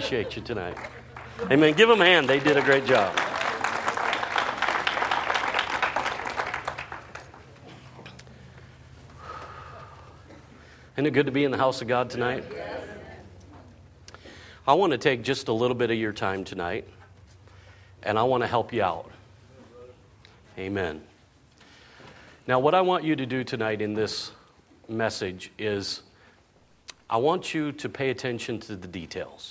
appreciate you tonight. Amen. Give them a hand. They did a great job. Isn't it good to be in the house of God tonight? I want to take just a little bit of your time tonight, and I want to help you out. Amen. Now, what I want you to do tonight in this message is I want you to pay attention to the details.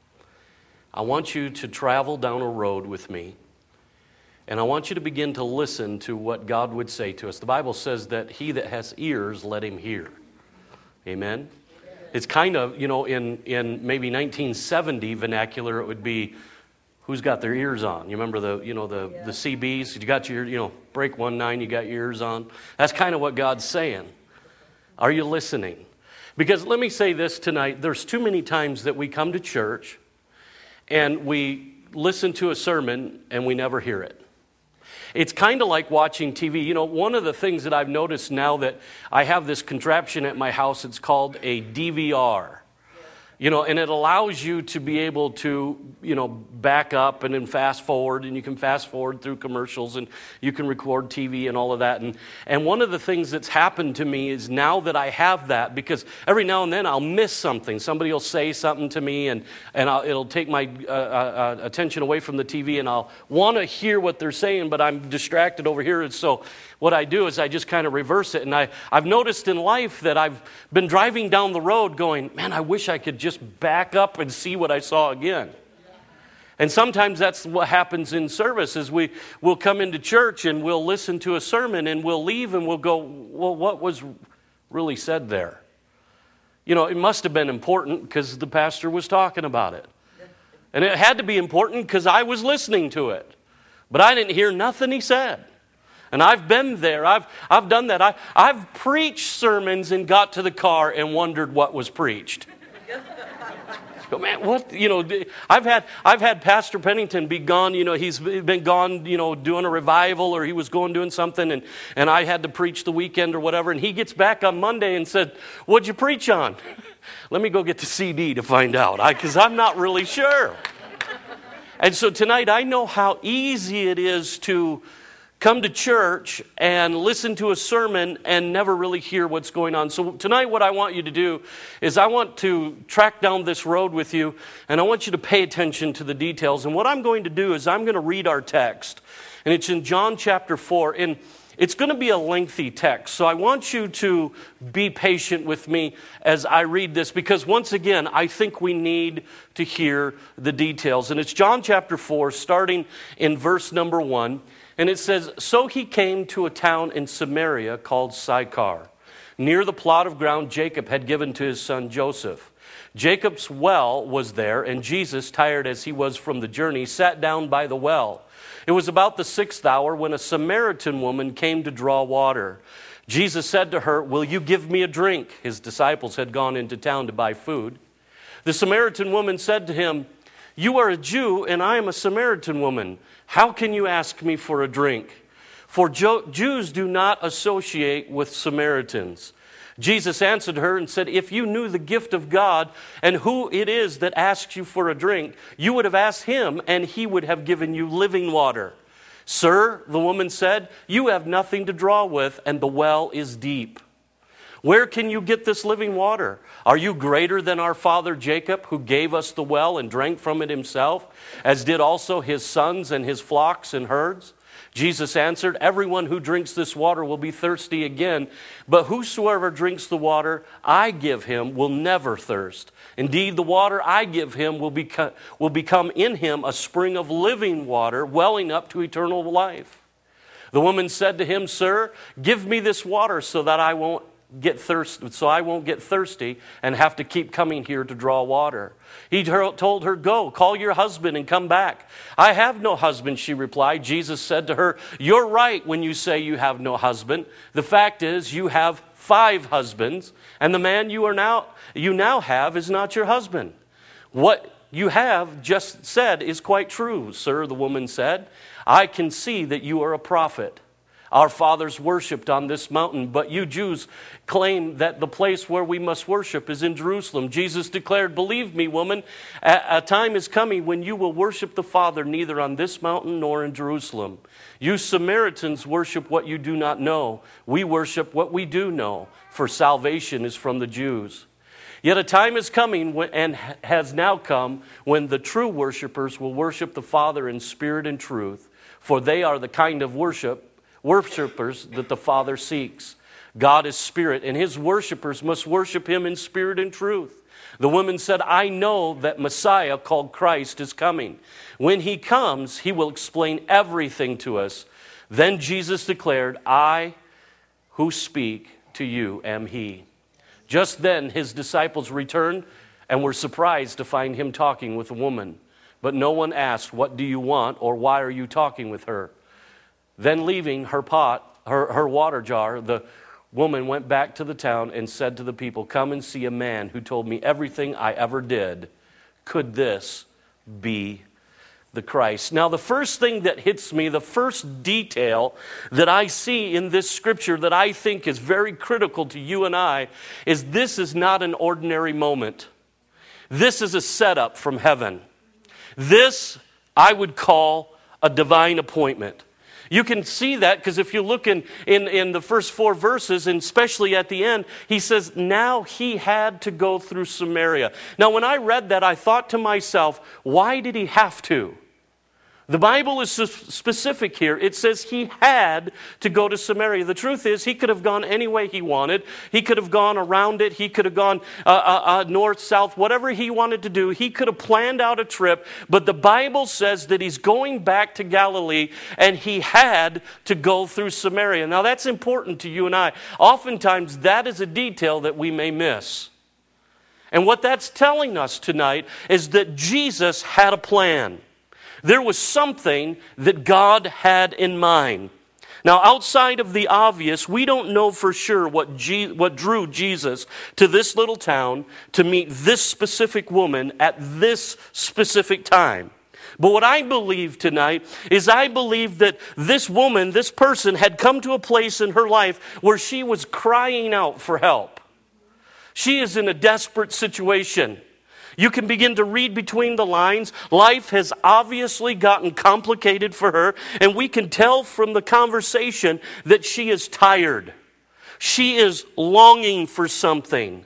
I want you to travel down a road with me, and I want you to begin to listen to what God would say to us. The Bible says that he that has ears, let him hear. Amen? It's kind of, in maybe 1970 vernacular, it would be, who's got their ears on? You remember the CBs? You got your, break 1-9, you got your ears on. That's kind of what God's saying. Are you listening? Because let me say this tonight, there's too many times that we come to church and we listen to a sermon and we never hear it. It's kind of like watching TV. One of the things that I've noticed now that I have this contraption at my house, it's called a DVR. And it allows you to be able to, back up and then fast forward, and you can fast forward through commercials, and you can record TV and all of that. And one of the things that's happened to me is now that I have that, because every now and then I'll miss something. Somebody will say something to me, and it'll take my attention away from the TV, and I'll want to hear what they're saying, but I'm distracted over here. And so what I do is I just kind of reverse it. And I've noticed in life that I've been driving down the road going, man, I wish I could just back up and see what I saw again. And sometimes that's what happens in service is we'll come into church and we'll listen to a sermon and we'll leave and we'll go, well, what was really said there? It must have been important because the pastor was talking about it. And it had to be important because I was listening to it. But I didn't hear nothing he said. And I've been there. I've done that. I've preached sermons and got to the car and wondered what was preached. But man, what, I've had Pastor Pennington be gone, he's been gone, doing a revival, or he was doing something, and I had to preach the weekend or whatever, and he gets back on Monday and said, what'd you preach on? Let me go get the CD to find out, because I'm not really sure. And so tonight, I know how easy it is to come to church and listen to a sermon and never really hear what's going on. So tonight what I want you to do is I want to track down this road with you, and I want you to pay attention to the details. And what I'm going to do is I'm going to read our text. And it's in John chapter 4. And it's going to be a lengthy text. So I want you to be patient with me as I read this, because once again, I think we need to hear the details. And it's John chapter 4, starting in verse number 1. And it says, so he came to a town in Samaria called Sychar, near the plot of ground Jacob had given to his son Joseph. Jacob's well was there, and Jesus, tired as he was from the journey, sat down by the well. It was about the 6th hour when a Samaritan woman came to draw water. Jesus said to her, will you give me a drink? His disciples had gone into town to buy food. The Samaritan woman said to him, you are a Jew, and I am a Samaritan woman. How can you ask me for a drink? For Jews do not associate with Samaritans. Jesus answered her and said, if you knew the gift of God and who it is that asks you for a drink, you would have asked him, and he would have given you living water. Sir, the woman said, you have nothing to draw with, and the well is deep. Where can you get this living water? Are you greater than our father Jacob, who gave us the well and drank from it himself, as did also his sons and his flocks and herds? Jesus answered, everyone who drinks this water will be thirsty again, but whosoever drinks the water I give him will never thirst. Indeed, the water I give him will become in him a spring of living water, welling up to eternal life. The woman said to him, sir, give me this water so that I won't get thirsty and have to keep coming here to draw water. He told her, go, call your husband and come back. I have no husband, she replied. Jesus said to her, you're right when you say you have no husband. The fact is you have 5 husbands, and the man you now have is not your husband. What you have just said is quite true, sir, the woman said. I can see that you are a prophet. Our fathers worshipped on this mountain, but you Jews claim that the place where we must worship is in Jerusalem. Jesus declared, believe me, woman, a time is coming when you will worship the Father neither on this mountain nor in Jerusalem. You Samaritans worship what you do not know. We worship what we do know, for salvation is from the Jews. Yet a time is coming and has now come when the true worshipers will worship the Father in spirit and truth, for they are the kind of worshipers that the Father seeks. God is spirit, and his worshipers must worship him in spirit and truth. The woman said, I know that Messiah called Christ is coming. When he comes, he will explain everything to us. Then Jesus declared, I who speak to you am he. Just then his disciples returned and were surprised to find him talking with a woman. But no one asked, what do you want, or why are you talking with her? Then leaving her water jar, the woman went back to the town and said to the people, come and see a man who told me everything I ever did. Could this be the Christ? Now, the first thing that hits me, the first detail that I see in this scripture that I think is very critical to you and I, is this is not an ordinary moment. This is a setup from heaven. This, I would call a divine appointment. You can see that because if you look in the first 4 verses, and especially at the end, he says, now he had to go through Samaria. Now, when I read that, I thought to myself, why did he have to? The Bible is specific here. It says he had to go to Samaria. The truth is, he could have gone any way he wanted. He could have gone around it. He could have gone north, south, whatever he wanted to do. He could have planned out a trip. But the Bible says that he's going back to Galilee, and he had to go through Samaria. Now, that's important to you and I. Oftentimes, that is a detail that we may miss. And what that's telling us tonight is that Jesus had a plan. There was something that God had in mind. Now, outside of the obvious, we don't know for sure what drew Jesus to this little town to meet this specific woman at this specific time. But what I believe tonight is I believe that this woman, this person, had come to a place in her life where she was crying out for help. She is in a desperate situation. You can begin to read between the lines. Life has obviously gotten complicated for her, and we can tell from the conversation that she is tired. She is longing for something.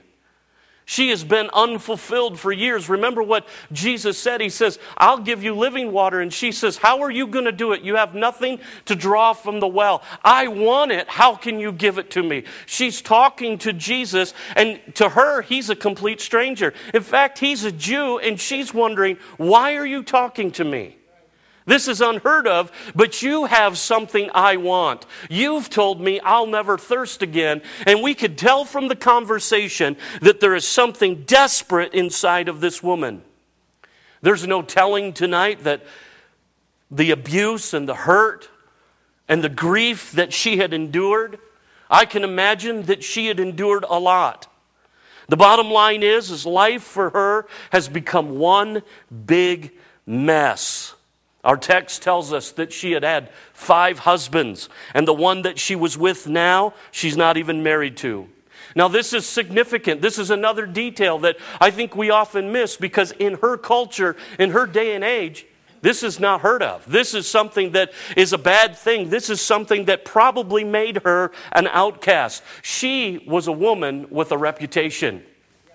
She has been unfulfilled for years. Remember what Jesus said. He says, I'll give you living water. And she says, how are you going to do it? You have nothing to draw from the well. I want it. How can you give it to me? She's talking to Jesus, and to her, he's a complete stranger. In fact, he's a Jew, and she's wondering, why are you talking to me? This is unheard of, but you have something I want. You've told me I'll never thirst again. And we could tell from the conversation that there is something desperate inside of this woman. There's no telling tonight that the abuse and the hurt and the grief that she had endured, I can imagine that she had endured a lot. The bottom line is life for her has become one big mess. Our text tells us that she had had 5 husbands, and the one that she was with now, she's not even married to. Now, this is significant. This is another detail that I think we often miss, because in her culture, in her day and age, this is not heard of. This is something that is a bad thing. This is something that probably made her an outcast. She was a woman with a reputation.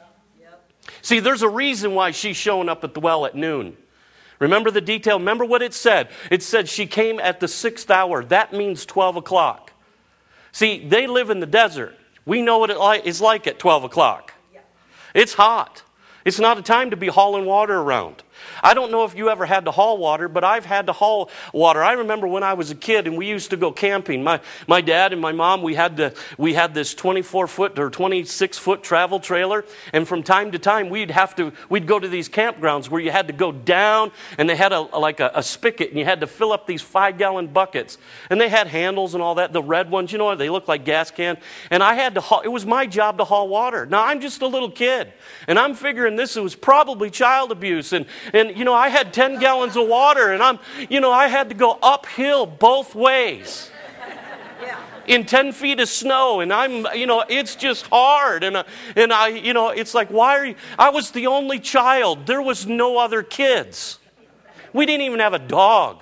See, there's a reason why she's showing up at the well at noon. Remember the detail? Remember what it said? It said she came at the 6th hour. That means 12 o'clock. See, they live in the desert. We know what it is like at 12 o'clock. It's hot. It's not a time to be hauling water around. I don't know if you ever had to haul water, but I've had to haul water. I remember when I was a kid and we used to go camping. My dad and my mom, we had this 24-foot or 26-foot travel trailer, and from time to time we'd go to these campgrounds where you had to go down, and they had a spigot, and you had to fill up these 5-gallon buckets, and they had handles and all that. The red ones, you know, they look like gas cans, and I had to haul. It was my job to haul water. Now I'm just a little kid, and I'm figuring this was probably child abuse, and you know, I had 10 gallons of water, and I had to go uphill both ways. in 10 feet of snow, and it's just hard. And it's like, why are you? I was the only child. There was no other kids. We didn't even have a dog.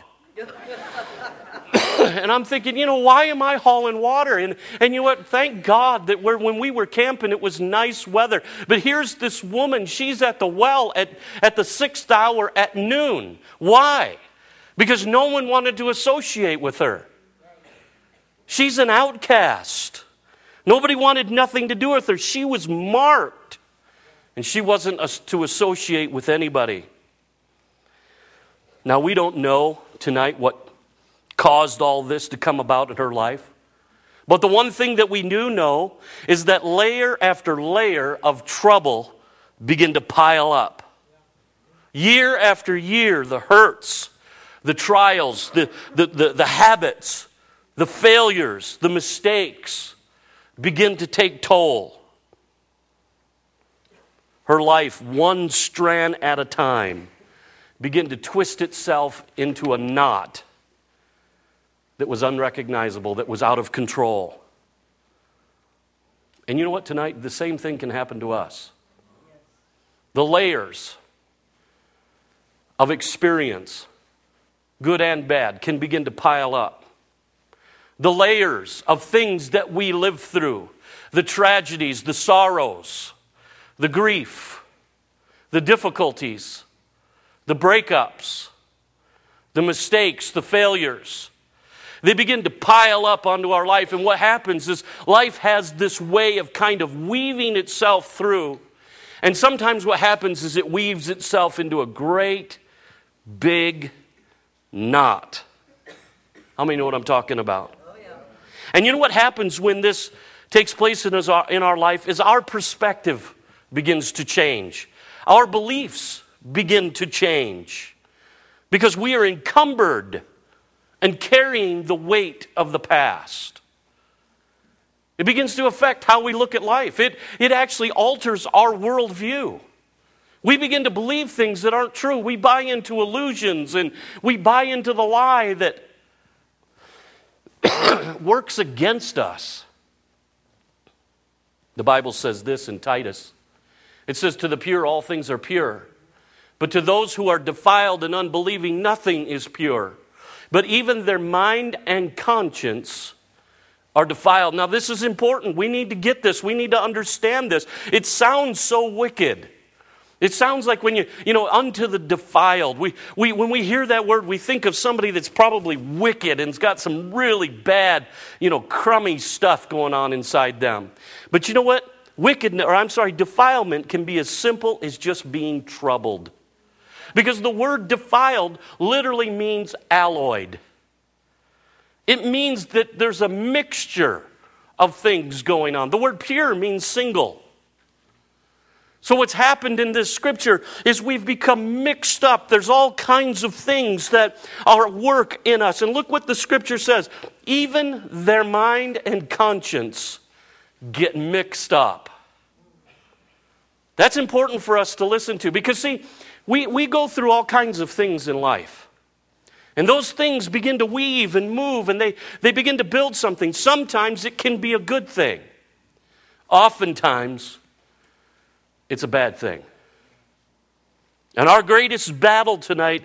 And I'm thinking, why am I hauling water? And you know what? Thank God that when we were camping, it was nice weather. But here's this woman. She's at the well at the 6th hour at noon. Why? Because no one wanted to associate with her. She's an outcast. Nobody wanted nothing to do with her. She was marked. And she wasn't to associate with anybody. Now, we don't know tonight what caused all this to come about in her life. But the one thing that we do know is that layer after layer of trouble begin to pile up. Year after year, the hurts, the trials, the habits, the failures, the mistakes begin to take toll. Her life, one strand at a time, began to twist itself into a knot that was unrecognizable, that was out of control. And you know what, tonight, the same thing can happen to us. The layers of experience, good and bad, can begin to pile up. The layers of things that we live through, the tragedies, the sorrows, the grief, the difficulties, the breakups, the mistakes, the failures, they begin to pile up onto our life. And what happens is life has this way of kind of weaving itself through. And sometimes what happens is it weaves itself into a great big knot. How many know what I'm talking about? Oh, yeah. And you know what happens when this takes place in our life is our perspective begins to change. Our beliefs begin to change. Because we are encumbered and carrying the weight of the past. It begins to affect how we look at life. It actually alters our worldview. We begin to believe things that aren't true. We buy into illusions, and we buy into the lie that works against us. The Bible says this in Titus. It says, to the pure all things are pure, but to those who are defiled and unbelieving nothing is pure. But even their mind and conscience are defiled. Now this is important. We need to get this. We need to understand this. It sounds so wicked. It sounds like when unto the defiled. When we hear that word, we think of somebody that's probably wicked and's got some really bad, crummy stuff going on inside them. But you know what? Defilement can be as simple as just being troubled. Because the word defiled literally means alloyed. It means that there's a mixture of things going on. The word pure means single. So what's happened in this scripture is we've become mixed up. There's all kinds of things that are at work in us. And look what the scripture says. Even their mind and conscience get mixed up. That's important for us to listen to. Because see, we go through all kinds of things in life. And those things begin to weave and move, and they begin to build something. Sometimes it can be a good thing. Oftentimes, it's a bad thing. And our greatest battle tonight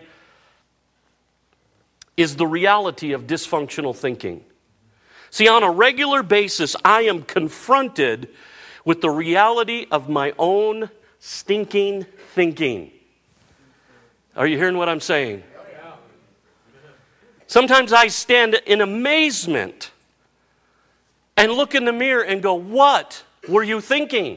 is the reality of dysfunctional thinking. See, on a regular basis, I am confronted with the reality of my own stinking thinking. Are you hearing what I'm saying? Sometimes I stand in amazement and look in the mirror and go, what were you thinking?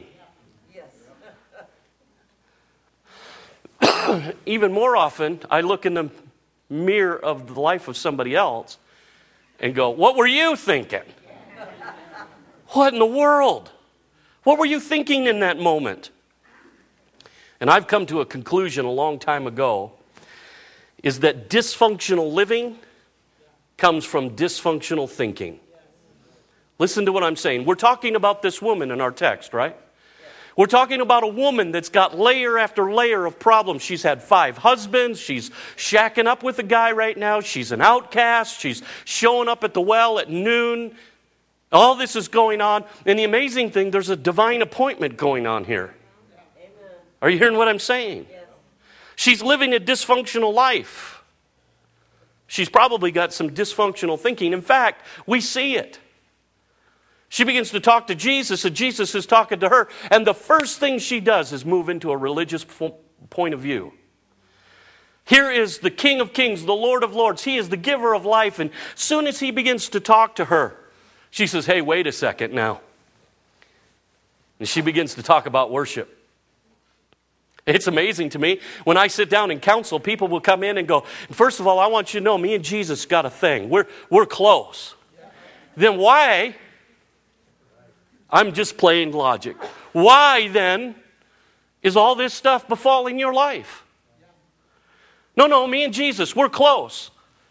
Even more often, I look in the mirror of the life of somebody else and go, what were you thinking? What in the world? What were you thinking in that moment? And I've come to a conclusion a long time ago, is that dysfunctional living comes from dysfunctional thinking. Listen to what I'm saying. We're talking about this woman in our text, right? We're talking about a woman that's got layer after layer of problems. She's had 5 husbands. She's shacking up with a guy right now. She's an outcast. She's showing up at the well at noon. All this is going on, and the amazing thing, there's a divine appointment going on here. Amen. Are you hearing what I'm saying? Yes. She's living a dysfunctional life. She's probably got some dysfunctional thinking. In fact, we see it. She begins to talk to Jesus, and Jesus is talking to her, and the first thing she does is move into a religious point of view. Here is the King of Kings, the Lord of Lords. He is the giver of life, and as soon as he begins to talk to her, she says, hey, wait a second now. And she begins to talk about worship. It's amazing to me. When I sit down and counsel, people will come in and go, first of all, I want you to know me and Jesus got a thing. We're close. Then why? I'm just playing logic. Why then is all this stuff befalling your life? No, me and Jesus, we're close.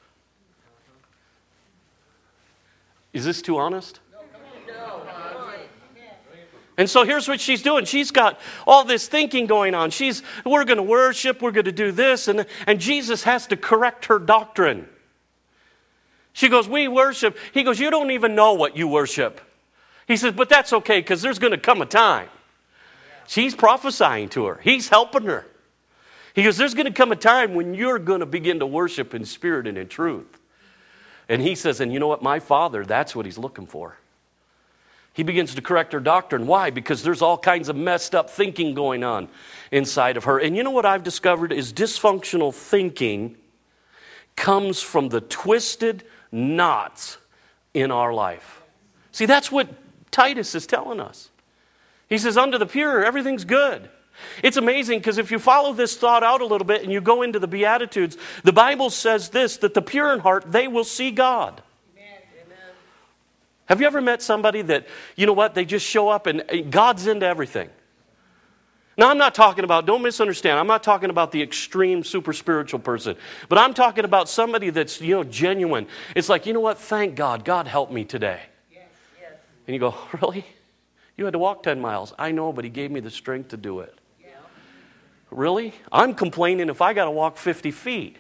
Is this too honest? No. And so here's what she's doing. She's got all this thinking going on. We're going to worship, we're going to do this, and Jesus has to correct her doctrine. She goes, we worship. He goes, you don't even know what you worship. He says, but that's okay, because there's going to come a time. She's prophesying to her. He's helping her. He goes, there's going to come a time when you're going to begin to worship in spirit and in truth. And he says, and you know what, my Father, that's what he's looking for. He begins to correct her doctrine. Why? Because there's all kinds of messed up thinking going on inside of her. And you know what I've discovered is dysfunctional thinking comes from the twisted knots in our life. See, that's what Titus is telling us. He says, unto the pure, everything's good. It's amazing because if you follow this thought out a little bit and you go into the Beatitudes, the Bible says this, that the pure in heart, they will see God. Amen. Have you ever met somebody that, you know what, they just show up and God's into everything? Now, I'm not talking about, don't misunderstand, I'm not talking about the extreme super spiritual person, but I'm talking about somebody that's, genuine. It's like, you know what, thank God, God helped me today. Yes. And you go, really? You had to walk 10 miles. I know, but he gave me the strength to do it. Yeah. Really? I'm complaining if I got to walk 50 feet.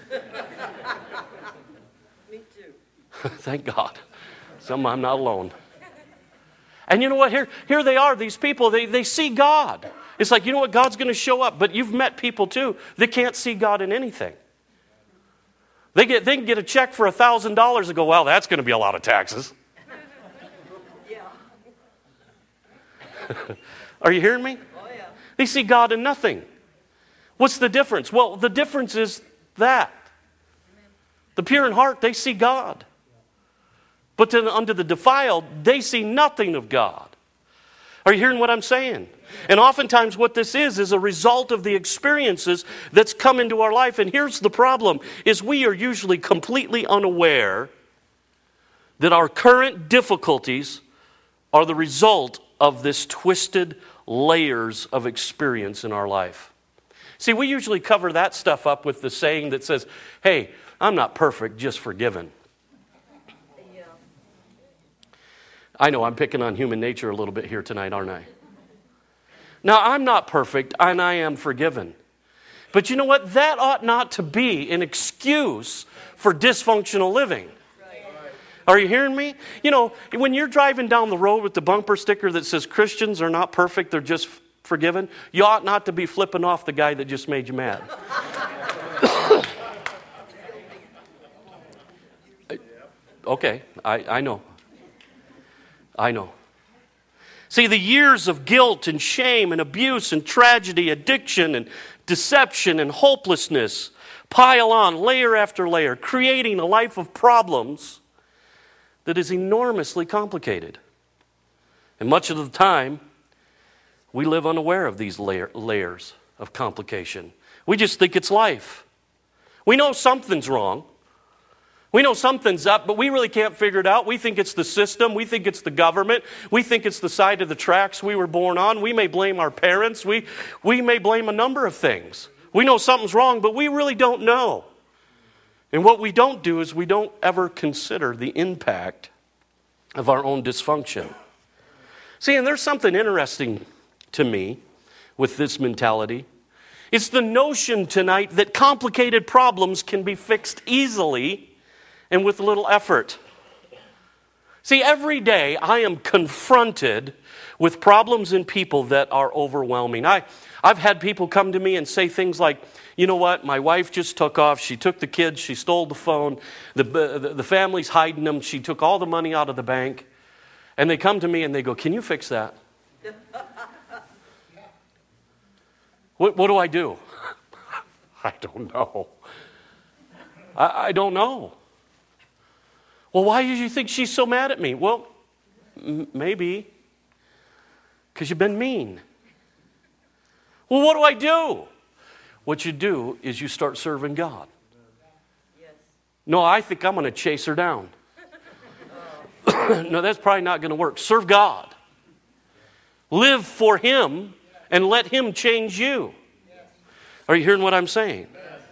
Me too. Thank God. I'm not alone. And you know what? Here they are, these people, they see God. It's like, you know what? God's going to show up. But you've met people too that can't see God in anything. They can get a check for $1,000 and go, well, that's going to be a lot of taxes. Yeah. Are you hearing me? Oh, yeah. They see God in nothing. What's the difference? Well, the difference is that. The pure in heart, they see God. But then unto the defiled, they see nothing of God. Are you hearing what I'm saying? And oftentimes what this is a result of the experiences that's come into our life. And here's the problem, is we are usually completely unaware that our current difficulties are the result of this twisted layers of experience in our life. See, we usually cover that stuff up with the saying that says, hey, I'm not perfect, just forgiven. Yeah. I know I'm picking on human nature a little bit here tonight, aren't I? Now, I'm not perfect, and I am forgiven. But you know what? That ought not to be an excuse for dysfunctional living. Are you hearing me? When you're driving down the road with the bumper sticker that says Christians are not perfect, they're just forgiven, you ought not to be flipping off the guy that just made you mad. Okay, I know. See, the years of guilt and shame and abuse and tragedy, addiction and deception and hopelessness pile on layer after layer, creating a life of problems that is enormously complicated. And much of the time, we live unaware of these layers of complication. We just think it's life. We know something's wrong. We know something's up, but we really can't figure it out. We think it's the system. We think it's the government. We think it's the side of the tracks we were born on. We may blame our parents. We may blame a number of things. We know something's wrong, but we really don't know. And what we don't do is we don't ever consider the impact of our own dysfunction. See, and there's something interesting to me with this mentality. It's the notion tonight that complicated problems can be fixed easily and with little effort. See, every day I am confronted with problems in people that are overwhelming. I've had people come to me and say things like, you know what, my wife just took off, she took the kids, she stole the phone, the family's hiding them, she took all the money out of the bank. And they come to me and they go, can you fix that? What do I do? I don't know. I don't know. Well, why do you think she's so mad at me? Well, maybe because you've been mean. Well, what do I do? What you do is you start serving God. Yes. No, I think I'm going to chase her down. No, that's probably not going to work. Serve God. Live for Him and let Him change you. Are you hearing what I'm saying?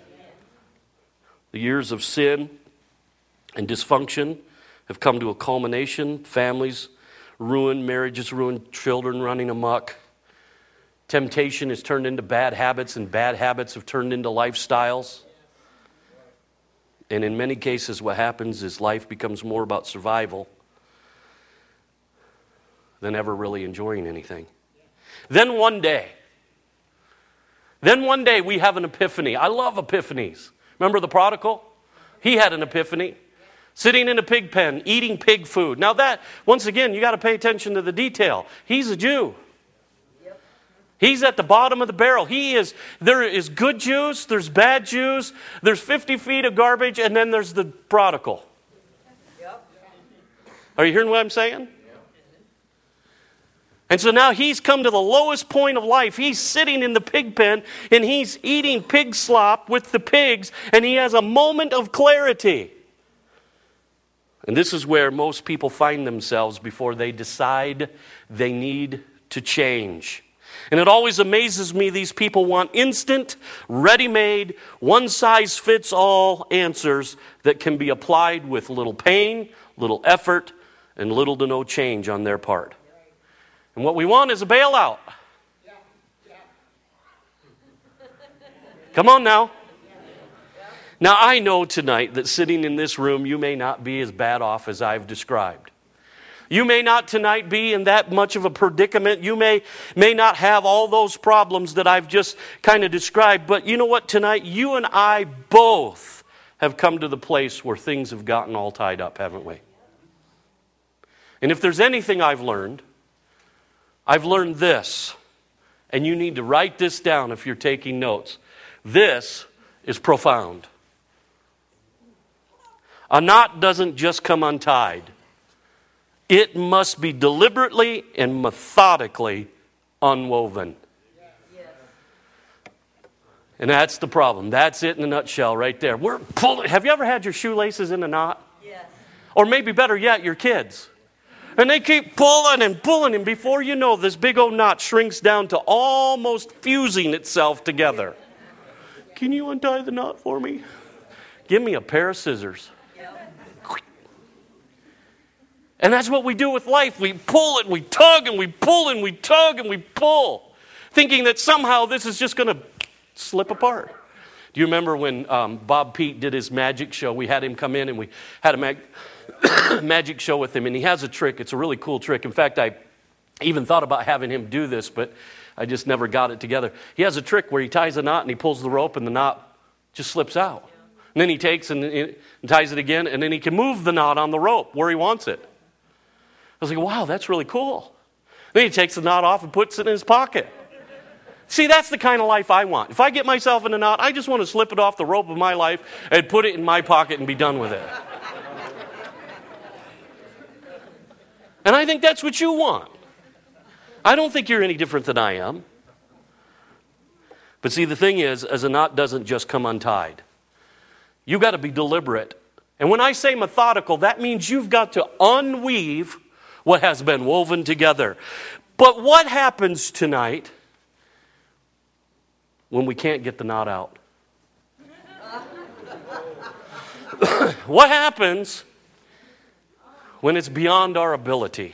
The years of sin and dysfunction have come to a culmination. Families ruined, marriages ruined, children running amok. Temptation has turned into bad habits, and bad habits have turned into lifestyles. And in many cases, what happens is life becomes more about survival than ever really enjoying anything. Then one day we have an epiphany. I love epiphanies. Remember the prodigal? He had an epiphany. Sitting in a pig pen, eating pig food. Now that, once again, you got to pay attention to the detail. He's a Jew. He's at the bottom of the barrel. There is good Jews, there's bad Jews, there's 50 feet of garbage, and then there's the prodigal. Yep. Are you hearing what I'm saying? And so now he's come to the lowest point of life. He's sitting in the pig pen, and he's eating pig slop with the pigs, and he has a moment of clarity. And this is where most people find themselves before they decide they need to change. And it always amazes me, these people want instant, ready-made, one-size-fits-all answers that can be applied with little pain, little effort, and little to no change on their part. And what we want is a bailout. Come on now. Now, I know tonight that sitting in this room, you may not be as bad off as I've described. You may not tonight be in that much of a predicament. You may not have all those problems that I've just kind of described. But you know what? Tonight, you and I both have come to the place where things have gotten all tied up, haven't we? And if there's anything I've learned this. And you need to write this down if you're taking notes. This is profound. A knot doesn't just come untied. It must be deliberately and methodically unwoven. Yes. And that's the problem. That's it in a nutshell right there. We're pulling. Have you ever had your shoelaces in a knot? Yes. Or maybe better yet, your kids. And they keep pulling, and before you know, this big old knot shrinks down to almost fusing itself together. Can you untie the knot for me? Give me a pair of scissors. And that's what we do with life. We pull it, we tug, and we pull, and we tug, and we pull, thinking that somehow this is just going to slip apart. Do you remember when Bob Pete did his magic show? We had him come in, and we had a magic show with him, and he has a trick. It's a really cool trick. In fact, I even thought about having him do this, but I just never got it together. He has a trick where he ties a knot, and he pulls the rope, and the knot just slips out. And then he takes and ties it again, and then he can move the knot on the rope where he wants it. I was like, wow, that's really cool. Then he takes the knot off and puts it in his pocket. See, that's the kind of life I want. If I get myself in a knot, I just want to slip it off the rope of my life and put it in my pocket and be done with it. And I think that's what you want. I don't think you're any different than I am. But see, the thing is, as a knot doesn't just come untied. You've got to be deliberate. And when I say methodical, that means you've got to unweave what has been woven together. But what happens tonight when we can't get the knot out? What happens when it's beyond our ability?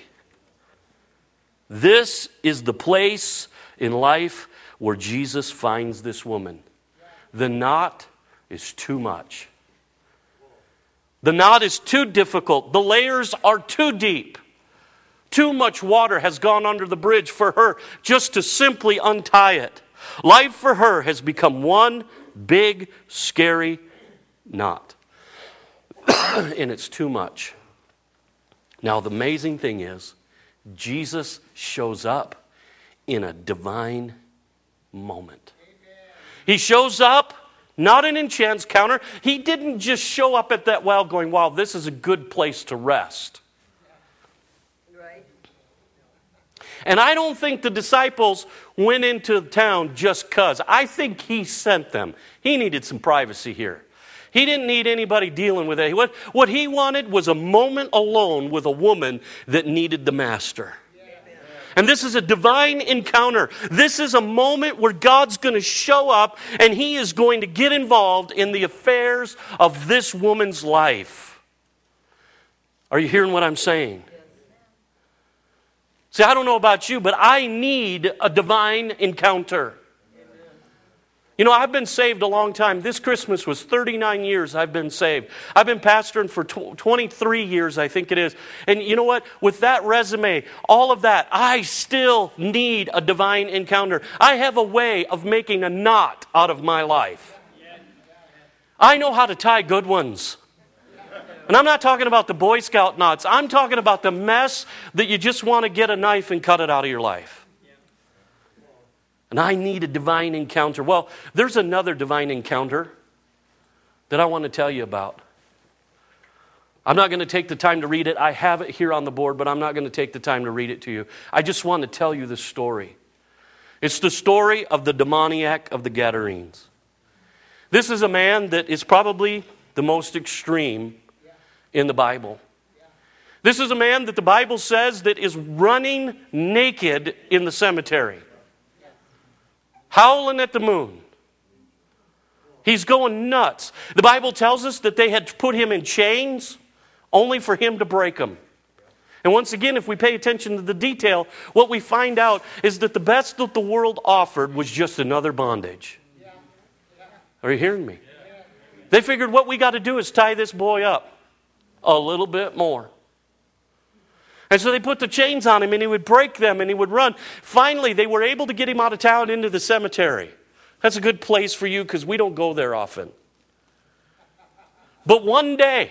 This is the place in life where Jesus finds this woman. The knot is too much. The knot is too difficult. The layers are too deep. Too much water has gone under the bridge for her just to simply untie it. Life for her has become one big, scary knot. And it's too much. Now, the amazing thing is, Jesus shows up in a divine moment. He shows up, not an enchant's counter. He didn't just show up at that well going, wow, this is a good place to rest. Right. And I don't think the disciples went into town just because. I think he sent them. He needed some privacy here. He didn't need anybody dealing with it. What he wanted was a moment alone with a woman that needed the master. And this is a divine encounter. This is a moment where God's going to show up and he is going to get involved in the affairs of this woman's life. Are you hearing what I'm saying? See, I don't know about you, but I need a divine encounter. You know, I've been saved a long time. This Christmas was 39 years I've been saved. I've been pastoring for 23 years, I think it is. And you know what? With that resume, all of that, I still need a divine encounter. I have a way of making a knot out of my life. I know how to tie good ones. And I'm not talking about the Boy Scout knots. I'm talking about the mess that you just want to get a knife and cut it out of your life. And I need a divine encounter. Well, there's another divine encounter that I want to tell you about. I'm not going to take the time to read it. I have it here on the board, but I'm not going to take the time to read it to you. I just want to tell you the story. It's the story of the demoniac of the Gadarenes. This is a man that is probably the most extreme in the Bible. This is a man that the Bible says that is running naked in the cemetery. Howling at the moon. He's going nuts. The Bible tells us that they had put him in chains only for him to break them. And once again, if we pay attention to the detail, what we find out is that the best that the world offered was just another bondage. Are you hearing me? They figured what we got to do is tie this boy up a little bit more. And so they put the chains on him and he would break them and he would run. Finally, they were able to get him out of town into the cemetery. That's a good place for you because we don't go there often. But one day,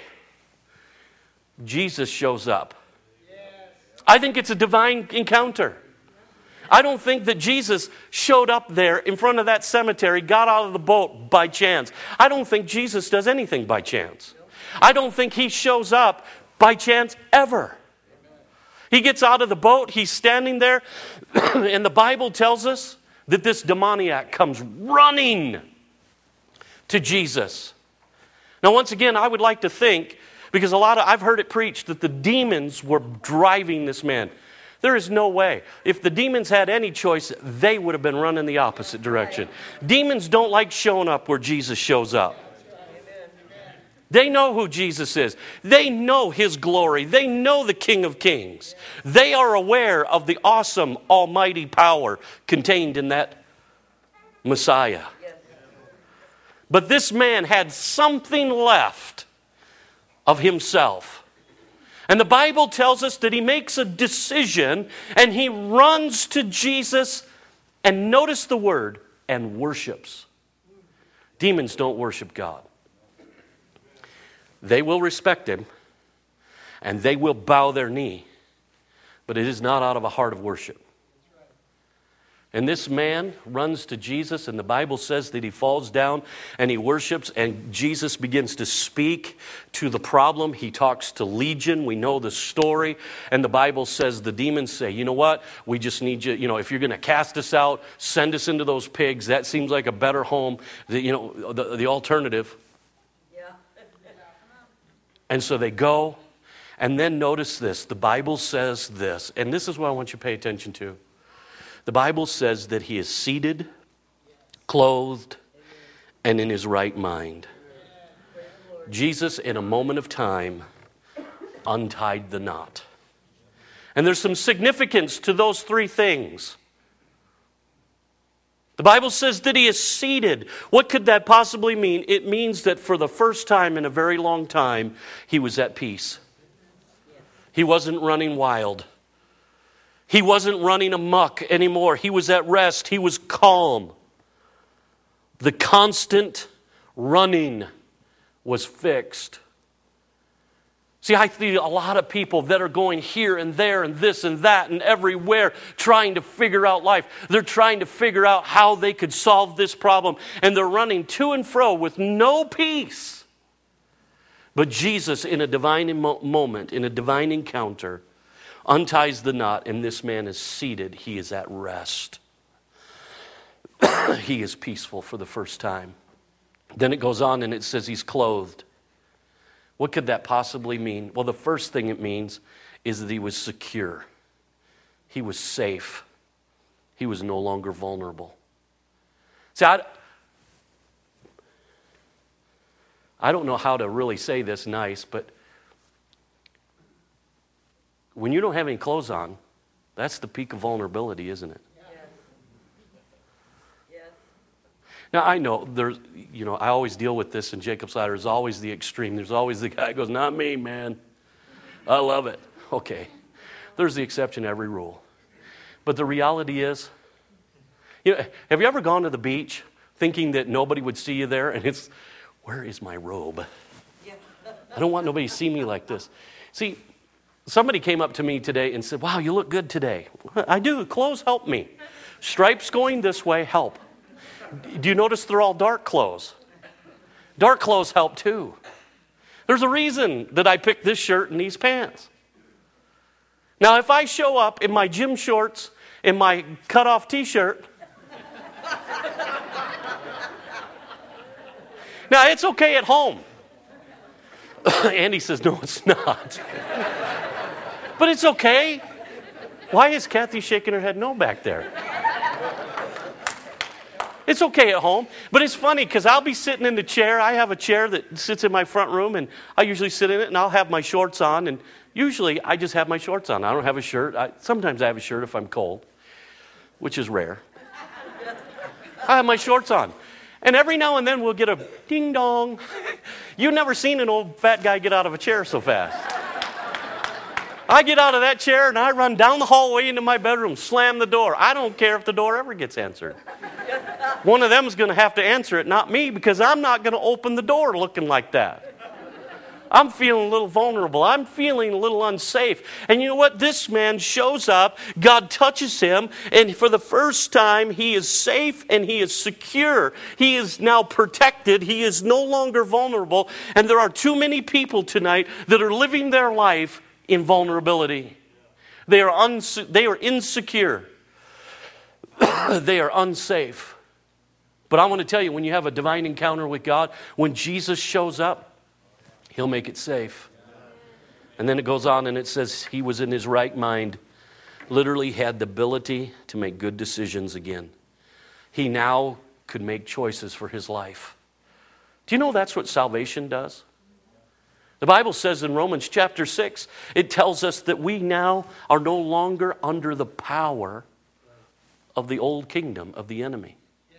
Jesus shows up. I think it's a divine encounter. I don't think that Jesus showed up there in front of that cemetery, got out of the boat by chance. I don't think Jesus does anything by chance. I don't think he shows up by chance ever. He gets out of the boat, he's standing there, and the Bible tells us that this demoniac comes running to Jesus. Now, once again, I would like to think, because I've heard it preached, that the demons were driving this man. There is no way. If the demons had any choice, they would have been running the opposite direction. Demons don't like showing up where Jesus shows up. They know who Jesus is. They know his glory. They know the King of Kings. They are aware of the awesome, almighty power contained in that Messiah. But this man had something left of himself. And the Bible tells us that he makes a decision and he runs to Jesus and notice the word, and worships. Demons don't worship God. They will respect him and they will bow their knee, but it is not out of a heart of worship. And this man runs to Jesus, and the Bible says that he falls down and he worships, and Jesus begins to speak to the problem. He talks to Legion. We know the story. And the Bible says the demons say, you know what? We just need you, if you're going to cast us out, send us into those pigs. That seems like a better home. The alternative. Yeah. And so they go, and then notice this. The Bible says this, and this is what I want you to pay attention to. The Bible says that he is seated, clothed, and in his right mind. Jesus, in a moment of time, untied the knot. And there's some significance to those three things. The Bible says that he is seated. What could that possibly mean? It means that for the first time in a very long time, he was at peace. He wasn't running wild. He wasn't running amok anymore. He was at rest. He was calm. The constant running was fixed. See, I see a lot of people that are going here and there and this and that and everywhere trying to figure out life. They're trying to figure out how they could solve this problem. And they're running to and fro with no peace. But Jesus, in a divine moment, in a divine encounter, unties the knot, and this man is seated. He is at rest. He is peaceful for the first time. Then it goes on and it says he's clothed. What could that possibly mean? Well, the first thing it means is that he was secure. He was safe. He was no longer vulnerable. See, I don't know how to really say this nice, but when you don't have any clothes on, that's the peak of vulnerability, isn't it? Now, I know, I always deal with this in Jacob's Ladder. There's always the extreme. There's always the guy who goes, not me, man. I love it. Okay. There's the exception to every rule. But the reality is, have you ever gone to the beach thinking that nobody would see you there? And it's, where is my robe? I don't want nobody to see me like this. See, somebody came up to me today and said, wow, you look good today. I do. Clothes help me. Stripes going this way help. Do you notice they're all dark clothes? Dark clothes help too. There's a reason that I picked this shirt and these pants. Now, if I show up in my gym shorts and my cut-off t-shirt, now it's okay at home. Andy says, no, it's not. But it's okay. Why is Kathy shaking her head no back there? It's okay at home, but it's funny because I'll be sitting in the chair. I have a chair that sits in my front room, and I usually sit in it, and I'll have my shorts on, and usually I just have my shorts on. I don't have a shirt. Sometimes I have a shirt if I'm cold, which is rare. I have my shorts on, and every now and then we'll get a ding-dong. You've never seen an old fat guy get out of a chair so fast. I get out of that chair, and I run down the hallway into my bedroom, slam the door. I don't care if the door ever gets answered. One of them is going to have to answer it, not me, because I'm not going to open the door looking like that. I'm feeling a little vulnerable. I'm feeling a little unsafe. And you know what? This man shows up. God touches him. And for the first time, he is safe and he is secure. He is now protected. He is no longer vulnerable. And there are too many people tonight that are living their life in vulnerability. They are insecure. They are unsafe. But I want to tell you, when you have a divine encounter with God, when Jesus shows up, He'll make it safe. And then it goes on and it says he was in his right mind, literally had the ability to make good decisions again. He now could make choices for his life. Do you know that's what salvation does? The Bible says in Romans chapter 6, it tells us that we now are no longer under the power of the old kingdom of the enemy.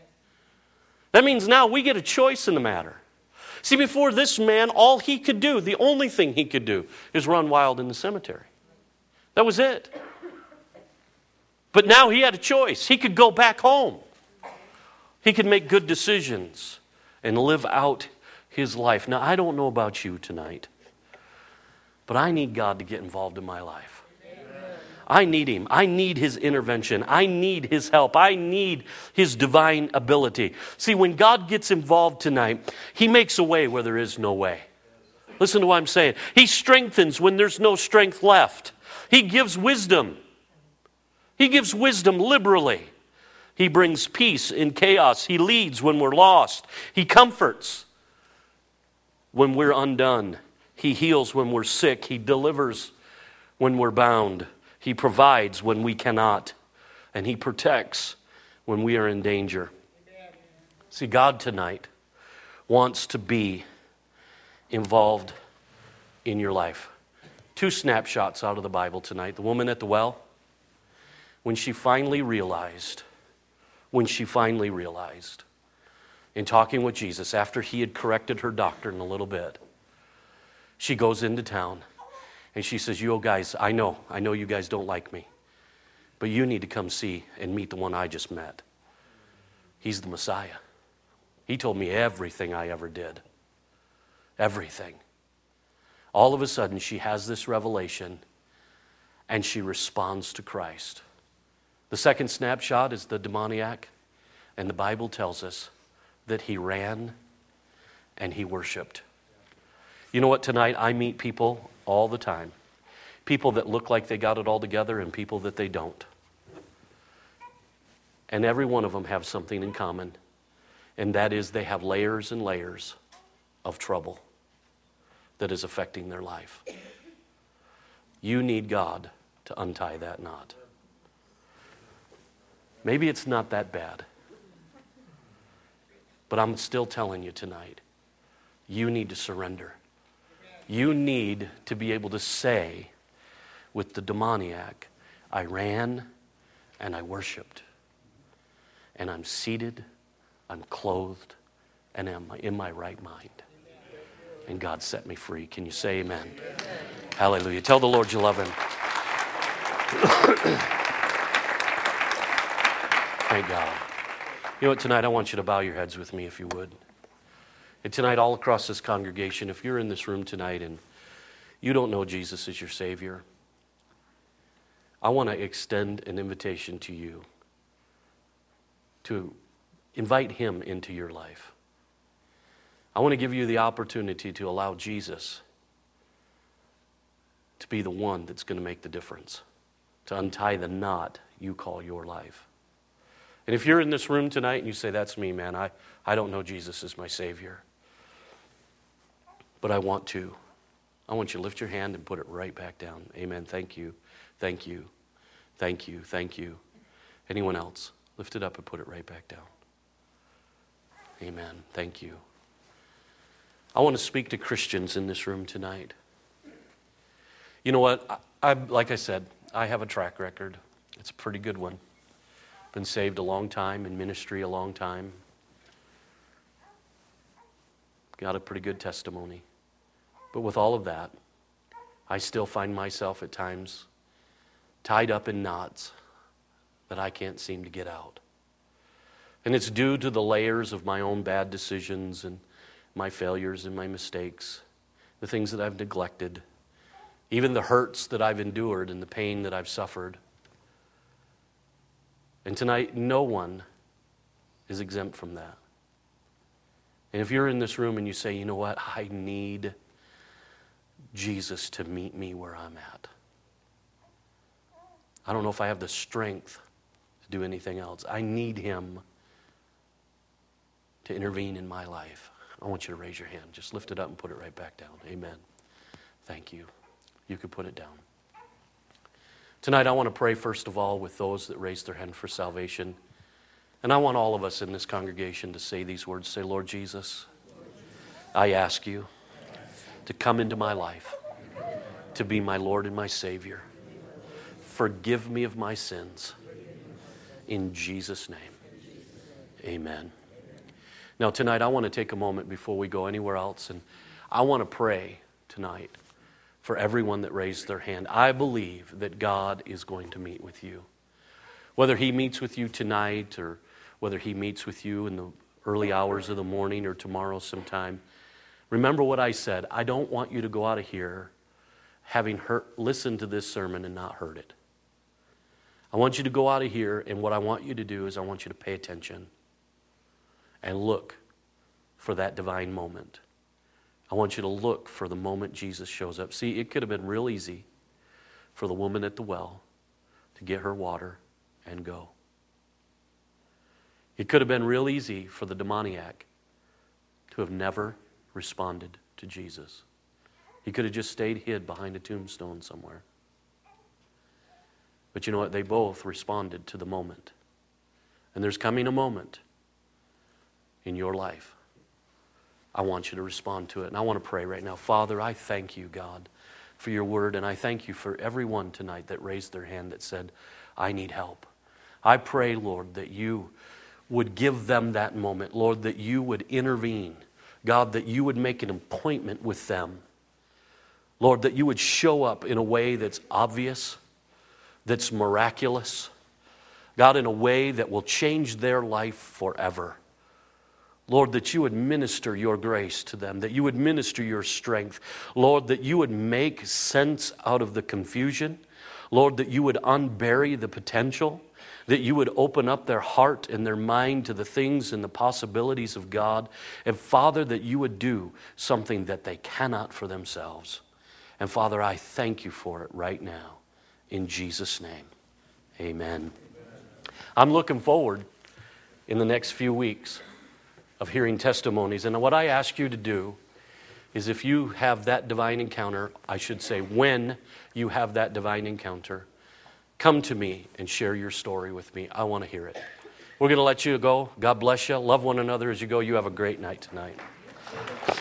That means now we get a choice in the matter. See, before this man, all he could do, the only thing he could do, is run wild in the cemetery. That was it. But now he had a choice. He could go back home. He could make good decisions and live out his life. Now, I don't know about you tonight, but I need God to get involved in my life. I need Him. I need His intervention. I need His help. I need His divine ability. See, when God gets involved tonight, He makes a way where there is no way. Listen to what I'm saying. He strengthens when there's no strength left. He gives wisdom. He gives wisdom liberally. He brings peace in chaos. He leads when we're lost. He comforts when we're undone. He heals when we're sick. He delivers when we're bound. He provides when we cannot. And He protects when we are in danger. See, God tonight wants to be involved in your life. 2 snapshots out of the Bible tonight. The woman at the well, when she finally realized when she finally realized, in talking with Jesus, after he had corrected her doctrine a little bit, she goes into town and she says, "You guys, I know you guys don't like me, but you need to come see and meet the one I just met. He's the Messiah. He told me everything I ever did. Everything." All of a sudden, she has this revelation and she responds to Christ. The second snapshot is the demoniac, and the Bible tells us that he ran and he worshiped. You know what, tonight I meet people all the time. People that look like they got it all together and people that they don't. And every one of them have something in common, and that is they have layers and layers of trouble that is affecting their life. You need God to untie that knot. Maybe it's not that bad, but I'm still telling you tonight, you need to surrender. You need to be able to say with the demoniac, "I ran and I worshiped, and I'm seated, I'm clothed, and am in my right mind. And God set me free." Can you say amen? Amen. Hallelujah. Tell the Lord you love him. Thank God. You know what, tonight I want you to bow your heads with me if you would. And tonight all across this congregation, if you're in this room tonight and you don't know Jesus as your Savior, I want to extend an invitation to you to invite him into your life. I want to give you the opportunity to allow Jesus to be the one that's going to make the difference, to untie the knot you call your life. And if you're in this room tonight and you say, "That's me, man, I don't know Jesus as my Savior, but I want you to lift your hand and put it right back down. Amen. Thank you. Thank you. Thank you. Thank you. Anyone else? Lift it up and put it right back down. Amen. Thank you. I want to speak to Christians in this room tonight. You know what? Like I said, I have a track record. It's a pretty good one. Been saved a long time, in ministry a long time. Got a pretty good testimony. But with all of that, I still find myself at times tied up in knots that I can't seem to get out. And it's due to the layers of my own bad decisions and my failures and my mistakes, the things that I've neglected, even the hurts that I've endured and the pain that I've suffered. And tonight, no one is exempt from that. And if you're in this room and you say, "You know what, I need Jesus to meet me where I'm at. I don't know if I have the strength to do anything else. I need him to intervene in my life." I want you to raise your hand. Just lift it up and put it right back down. Amen. Thank you. You can put it down. Tonight I want to pray first of all with those that raised their hand for salvation. And I want all of us in this congregation to say these words. Say, "Lord Jesus, I ask you to come into my life, to be my Lord and my Savior. Forgive me of my sins. In Jesus' name, amen." Now tonight I want to take a moment before we go anywhere else, and I want to pray tonight for everyone that raised their hand. I believe that God is going to meet with you. Whether he meets with you tonight or whether he meets with you in the early hours of the morning or tomorrow sometime, remember what I said. I don't want you to go out of here having listened to this sermon and not heard it. I want you to go out of here, and what I want you to do is I want you to pay attention and look for that divine moment. I want you to look for the moment Jesus shows up. See, it could have been real easy for the woman at the well to get her water and go. It could have been real easy for the demoniac to have never responded to Jesus. He could have just stayed hid behind a tombstone somewhere. But you know what? They both responded to the moment. And there's coming a moment in your life. I want you to respond to it. And I want to pray right now. Father, I thank you, God, for your word. And I thank you for everyone tonight that raised their hand that said, "I need help." I pray, Lord, that you would give them that moment. Lord, that you would intervene. God, that you would make an appointment with them. Lord, that you would show up in a way that's obvious, that's miraculous. God, in a way that will change their life forever. Lord, that you would minister your grace to them, that you would minister your strength. Lord, that you would make sense out of the confusion. Lord, that you would unbury the potential, that you would open up their heart and their mind to the things and the possibilities of God. And Father, that you would do something that they cannot for themselves. And Father, I thank you for it right now. In Jesus' name, amen. I'm looking forward in the next few weeks of hearing testimonies. And what I ask you to do is, if you have that divine encounter, I should say when you have that divine encounter, come to me and share your story with me. I want to hear it. We're going to let you go. God bless you. Love one another as you go. You have a great night tonight.